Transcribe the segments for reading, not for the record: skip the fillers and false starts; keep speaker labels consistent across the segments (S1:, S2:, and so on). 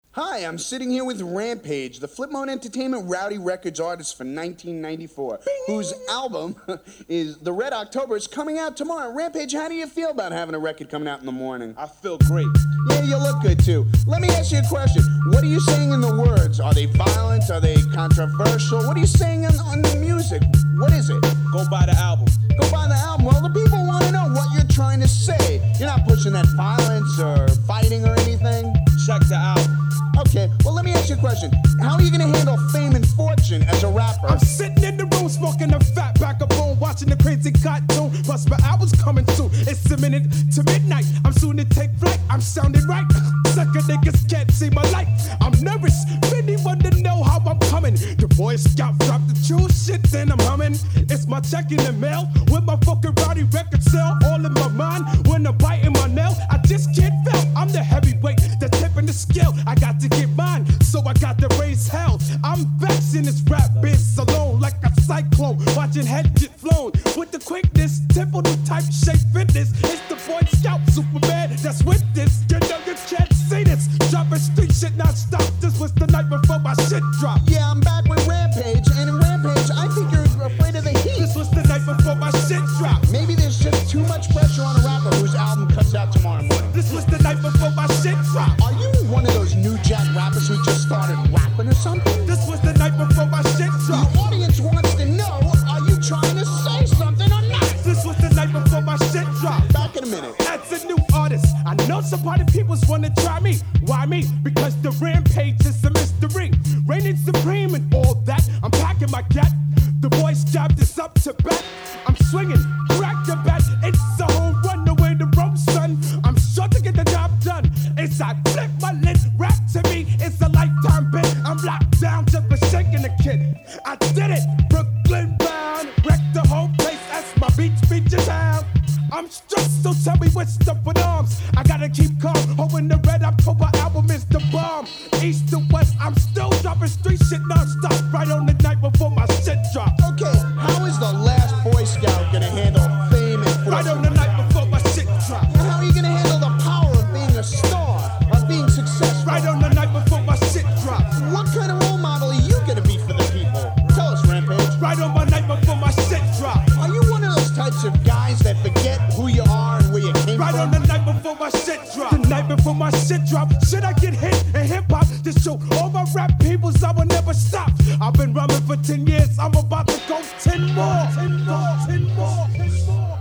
S1: Hi, I'm sitting here with Rampage, the Flip Mode Entertainment Rowdy Records artist for 1994, whose album is The Red October is coming out tomorrow. Rampage, how do you feel about having a record coming out in the morning?
S2: I feel great.
S1: Yeah, you look good too. Let me ask you a question. What are you saying in the words? Are they violent? Are they controversial? What are you saying on the music? What is it?
S2: Go buy the album.
S1: Go buy the album. Well, the people want to know what you're trying to say. You're not pushing that violence or fighting or anything.
S2: Check the album.
S1: Okay, well, let me ask you a question. How are you gonna handle fame and fortune as a rapper?
S3: I'm sitting in the room smoking a fat back of bone, watching the crazy cartoon. Plus my album's coming soon. It's a minute to midnight. I'm soon to take flight. I'm sounding right. Sucker niggas can't see my light. I'm nervous. Really want to know how I'm coming. The Boy Scout dropped the true shit, then I'm humming. It's my check in the mail with my fucking Rowdy record sale all in my mind. When I'm biting my nail, I just can't fail. I'm the heavyweight, the tip in the scale. I got to get mine, so I got to raise hell. I'm vexing this rap biz alone like a cyclone, watching head get flown with the quickness, temple new type shape fitness. It's the Boy Scout Superman that's with this. You know you can't see this. Dropping street shit not stop. This was the night before my shit dropped.
S1: Yeah, I'm back with Rampage, and in Rampage, I think you're afraid of the heat.
S3: This was the night before my shit dropped.
S1: Maybe there's just too much pressure on a rapper whose album comes out tomorrow morning.
S3: This was the night before my shit dropped.
S1: Are you one of those new jack rappers who just started rapping or something?
S3: This was the night before my shit dropped.
S1: The audience wants to know, are you trying to say something or not?
S3: This was the night before my shit dropped.
S1: Back in a minute.
S3: As a new artist, I know some party peoples wanna try me. Why me? Because the Rampage is a mystery. Reigning supreme and all that. I'm packing my cat. The Boys job is up to bat. I'm swinging, crack the bat. It's a whole run away the rope, son. I'm sure to get the job done. As I flip my lid, rap to me it's a lifetime bit. I'm locked down just for shaking the kid. I did it, Brooklyn bound. Wrecked the whole place as my beach features out. I'm stressed, so tell me what's up with arms. I gotta keep calm, hoping the Red October album is the bomb. East to west, I'm still dropping street shit non-stop. Right on the night before my shit drop.
S1: Okay, how is the last Boy Scout gonna handle fame and fortune?
S3: Right on the night before my shit drop.
S1: And how are you gonna handle the power of being a star, of being successful?
S3: Right on the night before my shit drop.
S1: What kind of role model are you gonna be for the people? Tell us, Rampage.
S3: Right on my night before my shit drop.
S1: Are you one of those types of guys that forget who you are and where you came
S3: Right
S1: from?
S3: on the night before my shit drop. The night before my shit drop. Should I get hit in hip hop to show all my rap peoples I will never stop? I've been rhyming for 10 years. I'm about to go 10 more. 10 more. 10 more. 10 more.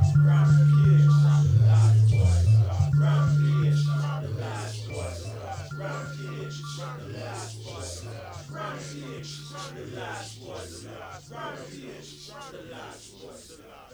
S4: The last voice.